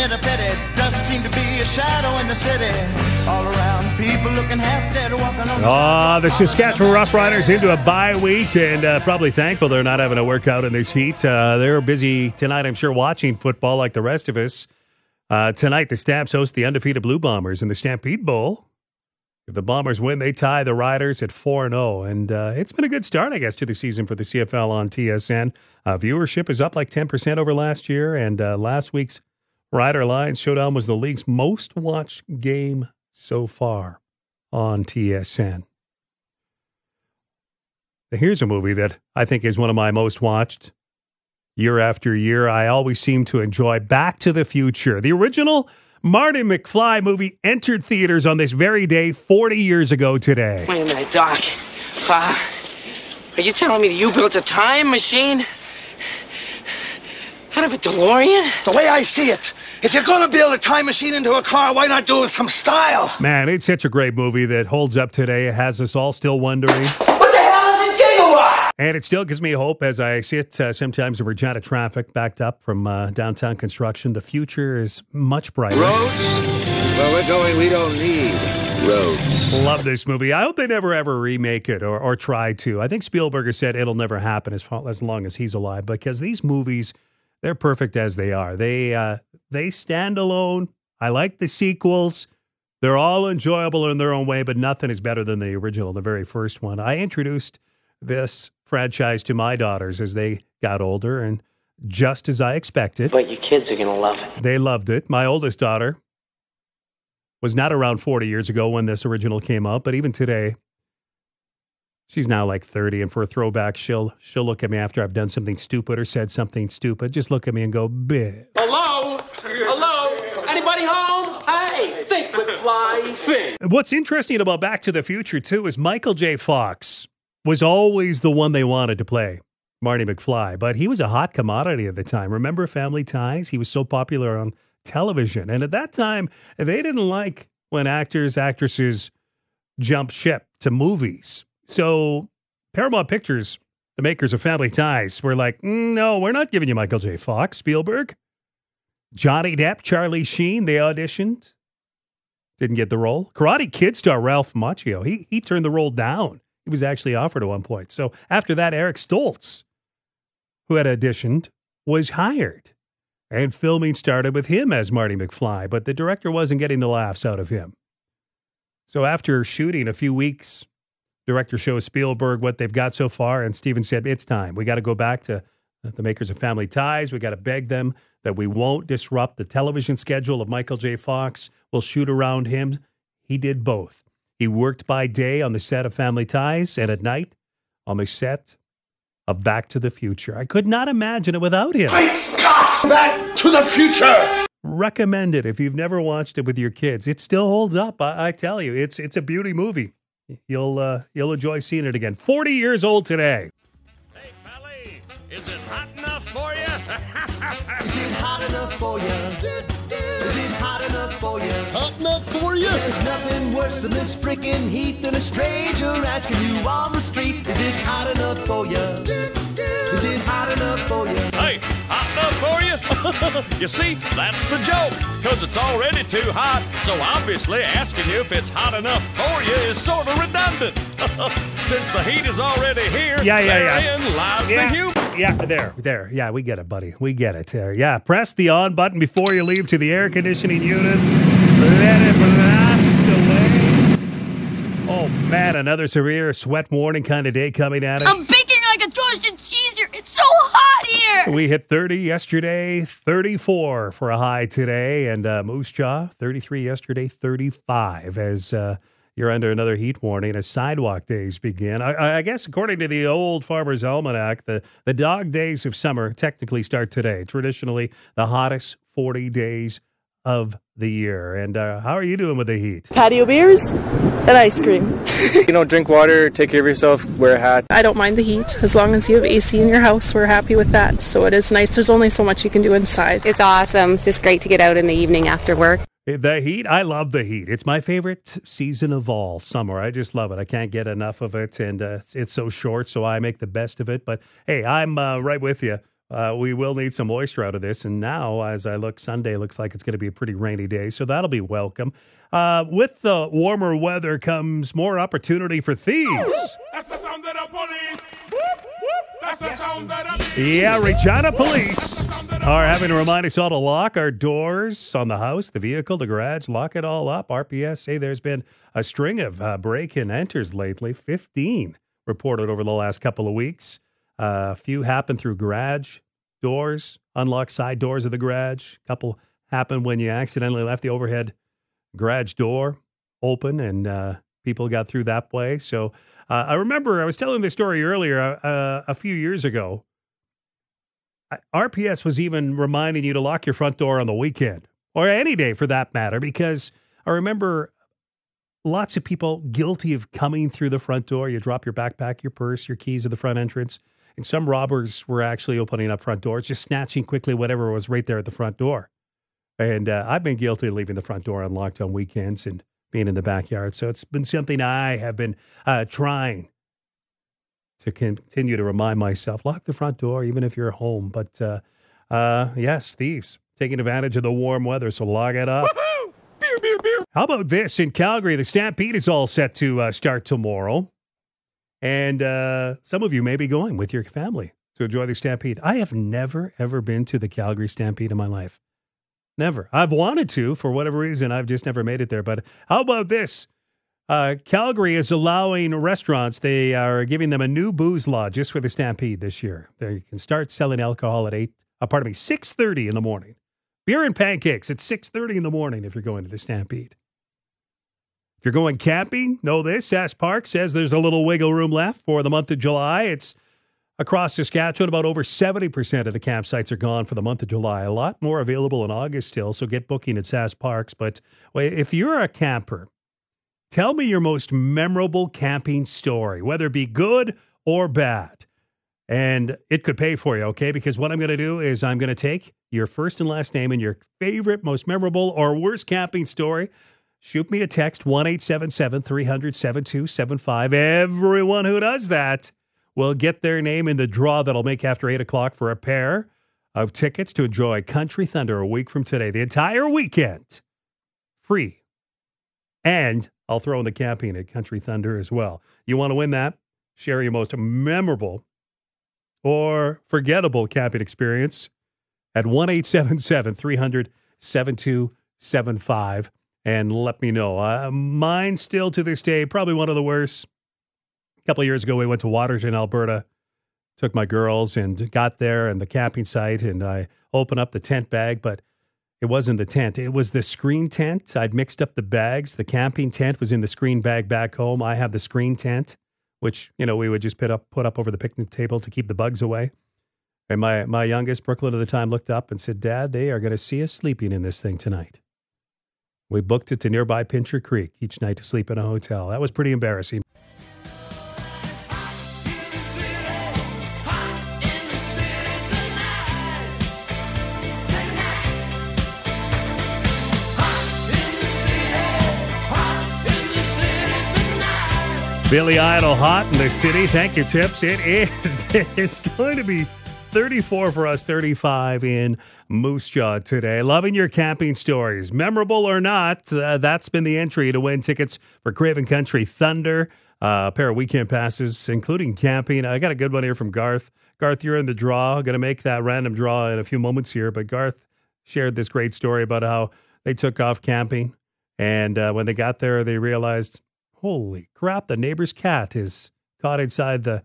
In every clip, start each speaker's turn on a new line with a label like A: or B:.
A: get a pity. Doesn't seem to be a shadow in the city. All around, people looking half dead, walking on
B: the Saskatchewan Roughriders into a bye week, and probably thankful they're not having to work out in this heat. They're busy tonight, I'm sure, watching football like the rest of us. Tonight, the Stamps host the undefeated Blue Bombers in the Stampede Bowl. If the Bombers win, they tie the Riders at 4-0. And it's been a good start, I guess, to the season for the CFL on TSN. Viewership is up like 10% over last year, and last week's Rider Lions Showdown was the league's most watched game so far on TSN. Here's a movie that I think is one of my most watched year after year. I always seem to enjoy Back to the Future. The original Marty McFly movie entered theaters on this very day 40 years ago today.
C: Wait a minute, Doc. Are you telling me that you built a time machine out of a DeLorean?
D: The way I see it, if you're going to build a time machine into a car, why not do it with some style?
B: Man, it's such a great movie that holds up today. It has us all still wondering.
C: What the hell is a gigawatt?
B: And it still gives me hope as I sit sometimes in Regina traffic, backed up from downtown construction. The future is much brighter.
E: Roads? Where we're going, we don't need roads.
B: Love this movie. I hope they never ever remake it or try to. I think Spielberg has said it'll never happen as long as he's alive, because these movies, they're perfect as they are. They stand alone. I like the sequels. They're all enjoyable in their own way, but nothing is better than the original, the very first one. I introduced this franchise to my daughters as they got older, and just as I expected.
C: But your kids are going to love it.
B: They loved it. My oldest daughter was not around 40 years ago when this original came out, but even today, she's now like 30, and for a throwback, she'll look at me after I've done something stupid or said something stupid. Just look at me and go, "Bleh."
C: Hello? Anybody home? Hey, think McFly, think.
B: What's interesting about Back to the Future, too, is Michael J. Fox was always the one they wanted to play Marty McFly, but he was a hot commodity at the time. Remember Family Ties? He was so popular on television. And at that time, they didn't like when actors, actresses jumped ship to movies. So Paramount Pictures, the makers of Family Ties, were like, no, we're not giving you Michael J. Fox. Spielberg, Johnny Depp, Charlie Sheen, they auditioned. Didn't get the role. Karate Kid star Ralph Macchio, he turned the role down. He was actually offered at one point. So after that, Eric Stoltz, who had auditioned, was hired. And filming started with him as Marty McFly, but the director wasn't getting the laughs out of him. So after shooting a few weeks, director shows Spielberg what they've got so far, and Steven said, it's time. We got to go back to the makers of Family Ties. We got to beg them that we won't disrupt the television schedule of Michael J. Fox. We'll shoot around him. He did both. He worked by day on the set of Family Ties and at night on the set of Back to the Future. I could not imagine it without him.
D: Back to the Future!
B: Recommend it if you've never watched it with your kids. It still holds up. I tell you, it's a beauty movie. You'll enjoy seeing it again. 40 years old today.
F: Hey, Pally, is it hot enough for you?
A: Is it hot enough for you? Is it hot enough for you?
D: Hot enough for you?
A: There's nothing worse than this freaking heat than a stranger asking you on the street. Is it hot enough for you? Is it hot enough for you?
F: Hey, hot enough for you? You see, that's the joke, because it's already too hot. So obviously asking you if it's hot enough for you is sort of redundant. Since the heat is already here, therein lies the humor.
B: Yeah, there. Yeah, we get it, buddy. We get it there. Yeah, press the on button before you leave to the air conditioning unit. Let it blast away. Oh, man, another severe sweat warning kind of day coming at us.
G: I'm baking like a toasted cheeser. It's so hot here.
B: We hit 30 yesterday, 34 for a high today, and Moose Jaw, 33 yesterday, 35 as you're under another heat warning as sidewalk days begin. I guess according to the old Farmer's Almanac, the dog days of summer technically start today. Traditionally, the hottest 40 days of the year. And how are you doing with the heat?
H: Patio beers and ice cream.
I: Drink water, take care of yourself, wear a hat.
H: I don't mind the heat. As long as you have AC in your house, we're happy with that. So it is nice. There's only so much you can do inside.
J: It's awesome. It's just great to get out in the evening after work.
B: The heat, I love the heat. It's my favorite season of all, summer. I just love it. I can't get enough of it, and it's so short, so I make the best of it. But, hey, I'm right with you. we will need some moisture out of this. And now, as I look, Sunday looks like it's going to be a pretty rainy day, so that'll be welcome. With the warmer weather comes more opportunity for thieves.
K: That's the sound of the police. That's the sound of the police.
B: Yeah, Regina Police are having to remind us all to lock our doors on the house, the vehicle, the garage, lock it all up. RPS say there's been a string of break-and-enters lately, 15 reported over the last couple of weeks. A few happened through garage doors, unlocked side doors of the garage. A couple happened when you accidentally left the overhead garage door open and people got through that way. So I remember I was telling this story earlier a few years ago. RPS was even reminding you to lock your front door on the weekend or any day for that matter, because I remember lots of people guilty of coming through the front door. You drop your backpack, your purse, your keys at the front entrance. And some robbers were actually opening up front doors, just snatching quickly whatever was right there at the front door. And I've been guilty of leaving the front door unlocked on weekends and being in the backyard. So it's been something I have been trying to continue to remind myself, lock the front door, even if you're home. But yes, thieves taking advantage of the warm weather, so lock it up.
K: Beer, beer, beer.
B: How about this? In Calgary, the Stampede is all set to start tomorrow. And some of you may be going with your family to enjoy the Stampede. I have never, ever been to the Calgary Stampede in my life. Never. I've wanted to, for whatever reason. I've just never made it there. But how about this? Calgary is allowing restaurants, they are giving them a new booze law just for the Stampede this year. They can start selling alcohol at 6:30 in the morning. Beer and pancakes at 6:30 in the morning if you're going to the Stampede. If you're going camping, know this. Sass Park says there's a little wiggle room left for the month of July. It's across Saskatchewan, about over 70% of the campsites are gone for the month of July. A lot more available in August still, so get booking at Sass Parks. But if you're a camper, tell me your most memorable camping story, whether it be good or bad. And it could pay for you, okay? Because what I'm going to do is I'm going to take your first and last name and your favorite, most memorable, or worst camping story. Shoot me a text, 1-877-300-7275. Everyone who does that will get their name in the draw that'll make after 8 o'clock for a pair of tickets to enjoy Country Thunder a week from today. The entire weekend, free. And I'll throw in the camping at Country Thunder as well. You want to win that? Share your most memorable or forgettable camping experience at 1-877-300-7275 and let me know. Mine still to this day, probably one of the worst. A couple of years ago, we went to Waterton, Alberta, took my girls and got there and the camping site, and I opened up the tent bag, but it wasn't the tent. It was the screen tent. I'd mixed up the bags. The camping tent was in the screen bag back home. I have the screen tent, which, we would just put up over the picnic table to keep the bugs away. And my youngest, Brooklyn at the time, looked up and said, "Dad, they are going to see us sleeping in this thing tonight." We booked it to nearby Pincher Creek each night to sleep in a hotel. That was pretty embarrassing. Billy Idol, Hot in the City. Thank you, Tips. It is. It's going to be 34 for us, 35 in Moose Jaw today. Loving your camping stories. Memorable or not, that's been the entry to win tickets for Craven Country Thunder, a pair of weekend passes, including camping. I got a good one here from Garth. Garth, you're in the draw. Going to make that random draw in a few moments here, but Garth shared this great story about how they took off camping, and when they got there, they realized, holy crap, the neighbor's cat is caught inside the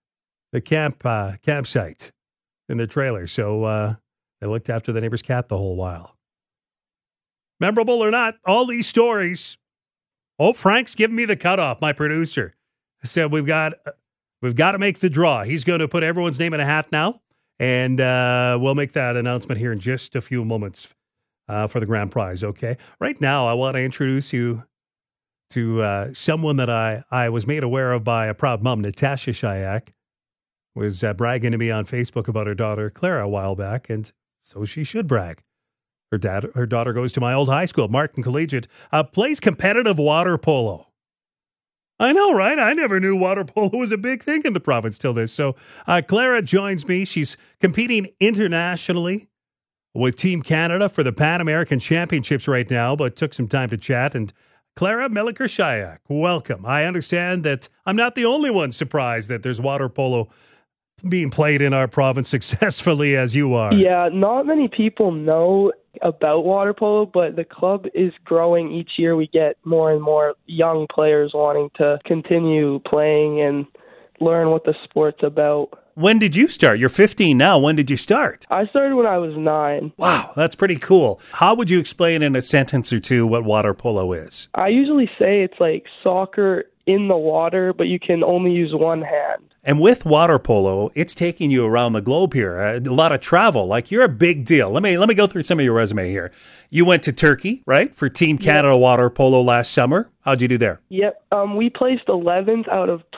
B: campsite in their trailer. So they looked after the neighbor's cat the whole while. Memorable or not, all these stories. Oh, Frank's giving me the cutoff, my producer. Said we've got to make the draw. He's going to put everyone's name in a hat now, and we'll make that announcement here in just a few moments for the grand prize, okay? Right now, I want to introduce you to someone that I was made aware of by a proud mom, Natasha Shayak, was bragging to me on Facebook about her daughter, Clara, a while back, and so she should brag. Her daughter goes to my old high school, Martin Collegiate, plays competitive water polo. I know, right? I never knew water polo was a big thing in the province till this. So Clara joins me. She's competing internationally with Team Canada for the Pan American Championships right now, but took some time to chat. And Clara Meliker-Shayak, welcome. I understand that I'm not the only one surprised that there's water polo being played in our province successfully as you are.
L: Yeah, not many people know about water polo, but the club is growing each year. We get more and more young players wanting to continue playing and learn what the sport's about.
B: When did you start? You're 15 now. When did you start?
L: I started when I was 9.
B: Wow, that's pretty cool. How would you explain in a sentence or two what water polo is?
L: I usually say it's like soccer in the water, but you can only use one hand.
B: And with water polo, it's taking you around the globe here. A lot of travel. Like, you're a big deal. Let me go through some of your resume here. You went to Turkey, right, for Team Canada water polo last summer. How'd you do there?
L: Yep. We placed 11th out of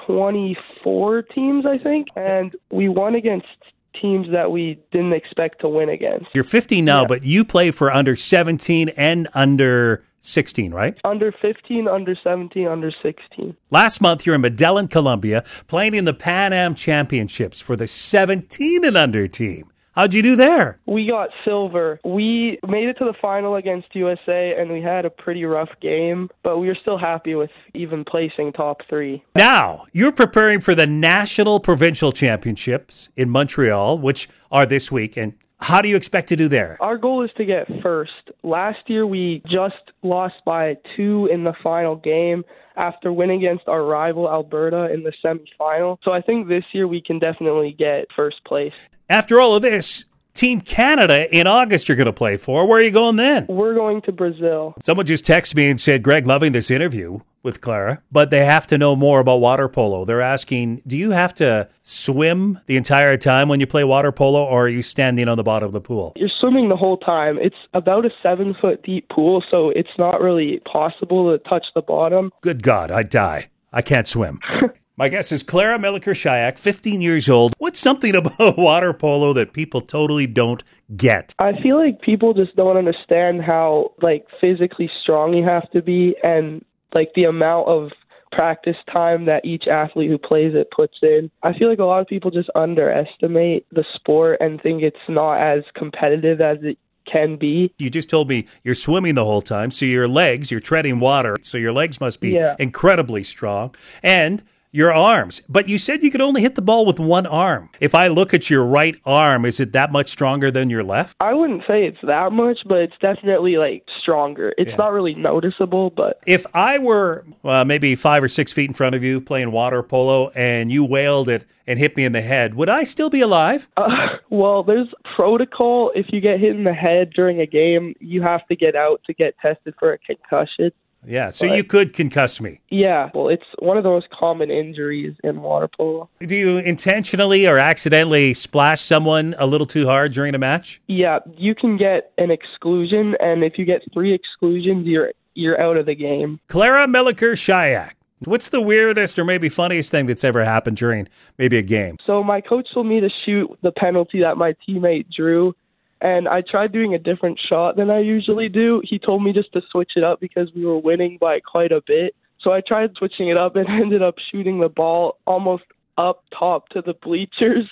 L: 24 teams, I think, and we won against teams that we didn't expect to win against.
B: You're 15 now, but you play for under 17 and under 16, right?
L: Under 15, under 17, under 16.
B: Last month, you're in Medellin, Colombia, playing in the Pan Am Championships for the 17 and under team. How'd you do there?
L: We got silver. We made it to the final against USA, and we had a pretty rough game, but we were still happy with even placing top 3.
B: Now, you're preparing for the National Provincial Championships in Montreal, which are this week, and how do you expect to do there?
L: Our goal is to get first. Last year, we just lost by 2 in the final game after winning against our rival Alberta in the semifinal. So I think this year we can definitely get first place.
B: After all of this, Team Canada in August you're going to play for. Where are you going then?
L: We're going to Brazil.
B: Someone just texted me and said, Greg, loving this interview with Clara, but they have to know more about water polo. They're asking, do you have to swim the entire time when you play water polo, or are you standing on the bottom of the pool?
L: You're swimming the whole time. It's about a 7-foot deep pool, so it's not really possible to touch the bottom.
B: Good God, I'd die. I can't swim. My guest is Clara Meliker-Shayak, 15 years old. What's something about water polo that people totally don't get?
L: I feel like people just don't understand how, physically strong you have to be, and the amount of practice time that each athlete who plays it puts in. I feel like a lot of people just underestimate the sport and think it's not as competitive as it can be.
B: You just told me you're swimming the whole time, so your legs, you're treading water, so your legs must be incredibly strong. And your arms. But you said you could only hit the ball with one arm. If I look at your right arm, is it that much stronger than your left?
L: I wouldn't say it's that much, but it's definitely stronger. It's not really noticeable, but...
B: If I were maybe 5 or 6 feet in front of you playing water polo and you wailed it and hit me in the head, would I still be alive?
L: Well, there's protocol. If you get hit in the head during a game, you have to get out to get tested for a concussion.
B: Yeah, so you could concuss me.
L: Yeah, well, it's one of the most common injuries in water polo.
B: Do you intentionally or accidentally splash someone a little too hard during a match?
L: Yeah, you can get an exclusion, and if you get 3 exclusions, you're out of the game.
B: Clara Meliker-Shayak, what's the weirdest or maybe funniest thing that's ever happened during maybe a game?
L: So my coach told me to shoot the penalty that my teammate drew, and I tried doing a different shot than I usually do. He told me just to switch it up because we were winning by quite a bit. So I tried switching it up and ended up shooting the ball almost up top to the bleachers.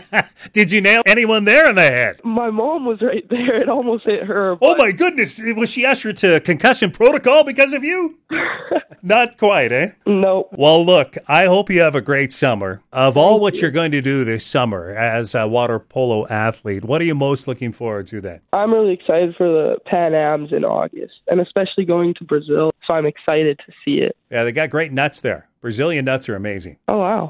B: Did you nail anyone there in the head?
L: My mom was right there. It almost hit her.
B: Oh, my goodness. Was she ushered to concussion protocol because of you? Not quite, eh?
L: No.
B: Well, look, I hope you have a great summer. Of all what you're going to do this summer as a water polo athlete, what are you most looking forward to then?
L: I'm really excited for the Pan Ams in August, and especially going to Brazil, so I'm excited to see it.
B: Yeah, they got great nuts there. Brazilian nuts are amazing.
L: Oh, wow.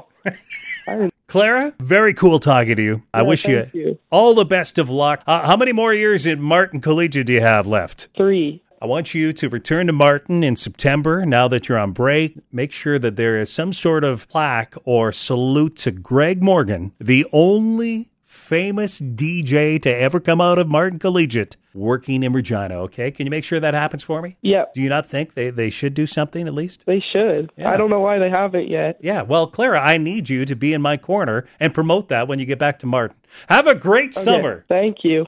B: Clara, very cool talking to you. I wish you all the best of luck. How many more years in Martin Collegiate do you have left?
L: 3.
B: I want you to return to Martin in September. Now that you're on break, make sure that there is some sort of plaque or salute to Greg Morgan, the only famous DJ to ever come out of Martin Collegiate working in Regina, okay? Can you make sure that happens for me?
L: Yeah.
B: Do you not think they should do something at least?
L: They should. Yeah. I don't know why they haven't yet.
B: Yeah, well, Clara, I need you to be in my corner and promote that when you get back to Martin. Have a great summer.
L: Thank you.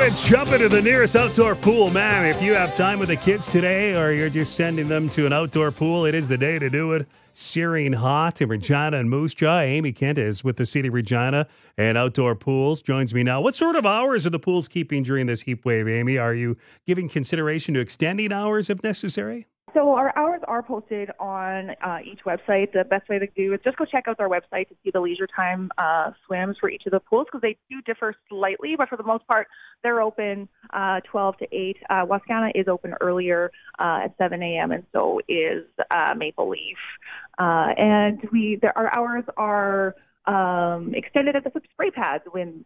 B: to jump into the nearest outdoor pool. Man, if you have time with the kids today or you're just sending them to an outdoor pool, it is the day to do it. Searing hot in Regina and Moose Jaw. Amy Kent is with the City of Regina and Outdoor Pools. Joins me now. What sort of hours are the pools keeping during this heat wave, Amy? Are you giving consideration to extending hours if necessary?
M: So our hours are posted on each website. The best way to do is just go check out our website to see the leisure time swims for each of the pools because they do differ slightly, but for the most part, they're open 12 to 8. Wascana is open earlier at 7 a.m. and so is Maple Leaf. And our hours are extended at the spray pads when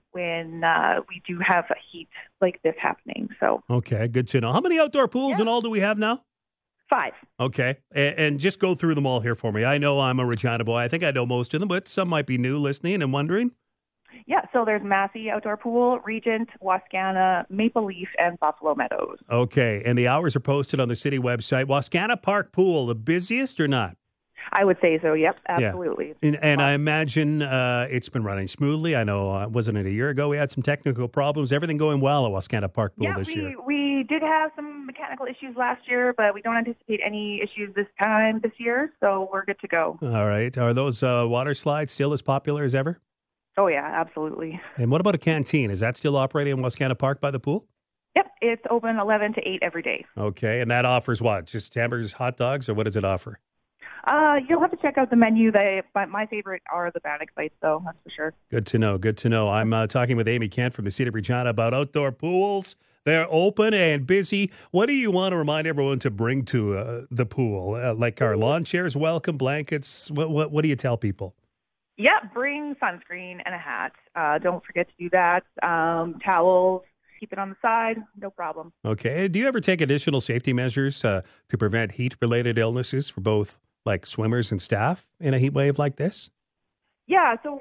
M: we do have a heat like this happening. So
B: okay, good to know. How many outdoor pools in all do we have now?
M: 5.
B: Okay. And just go through them all here for me. I know I'm a Regina boy. I think I know most of them, but some might be new listening and wondering.
M: Yeah, so there's Massey Outdoor Pool, Regent, Wascana, Maple Leaf, and Buffalo Meadows.
B: Okay. And the hours are posted on the city website. Wascana Park Pool, the busiest or not?
M: I would say so, yep, absolutely.
B: Yeah. And I imagine it's been running smoothly. I know, wasn't it a year ago we had some technical problems? Everything going well at Wascana Park Pool this year?
M: We did have some mechanical issues last year, but we don't anticipate any issues this year, so we're good to go.
B: All right. Are those water slides still as popular as ever?
M: Oh, yeah, absolutely.
B: And what about a canteen? Is that still operating in Wascana Park by the pool?
M: Yep, it's open 11 to 8 every day.
B: Okay, and that offers what? Just hamburgers, hot dogs, or what does it offer?
M: You'll have to check out the menu. But my favorite are the Bannock bites, though, that's for sure.
B: Good to know. Good to know. I'm talking with Amy Kent from the City of Regina about outdoor pools. They're open and busy. What do you want to remind everyone to bring to the pool? Like our lawn chairs, welcome blankets. What do you tell people?
M: Yeah, bring sunscreen and a hat. Don't forget to do that. Towels. Keep it on the side. No problem.
B: Okay. Do you ever take additional safety measures to prevent heat-related illnesses for both like swimmers and staff in a heat wave like this?
M: Yeah, so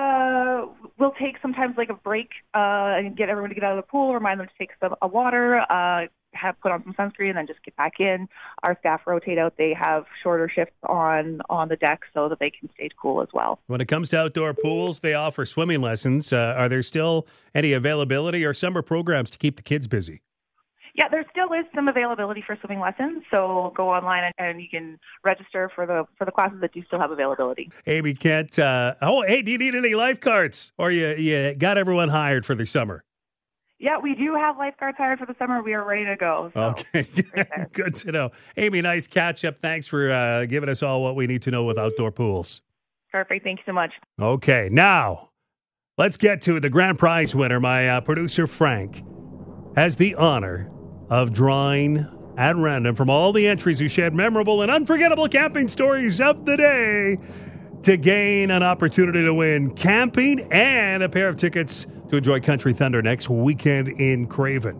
M: we'll take sometimes like a break and get everyone to get out of the pool, remind them to take some water, have put on some sunscreen, and then just get back in. Our staff rotate out. They have shorter shifts on the deck so that they can stay cool as well. When
B: it comes to outdoor pools, they offer swimming lessons. Are there still any availability or summer programs to keep the kids busy?
M: Yeah, there still is some availability for swimming lessons, so go online and you can register for the classes that do still have availability.
B: Amy Kent, do you need any lifeguards? Or you got everyone hired for the summer?
M: Yeah, we do have lifeguards hired for the summer. We are ready to go. So
B: okay, good to know. Amy, nice catch up. Thanks for giving us all what we need to know with outdoor pools.
M: Perfect. Thank you so much.
B: Okay, now let's get to the grand prize winner. My producer, Frank, has the honor of drawing at random from all the entries who shared memorable and unforgettable camping stories of the day to gain an opportunity to win camping and a pair of tickets to enjoy Country Thunder next weekend in Craven.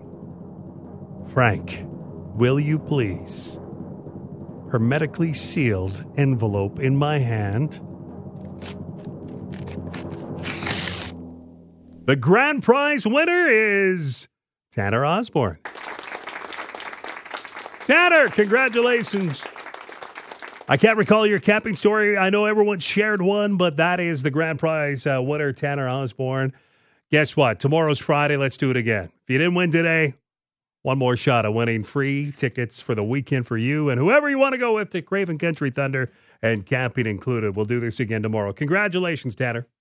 B: Frank, will you please hermetically sealed envelope in my hand? The grand prize winner is Tanner Osborne. Tanner, congratulations. I can't recall your camping story. I know everyone shared one, but that is the grand prize winner, Tanner Osborne. Guess what? Tomorrow's Friday. Let's do it again. If you didn't win today, one more shot at winning free tickets for the weekend for you and whoever you want to go with to Craven Country Thunder and camping included. We'll do this again tomorrow. Congratulations, Tanner.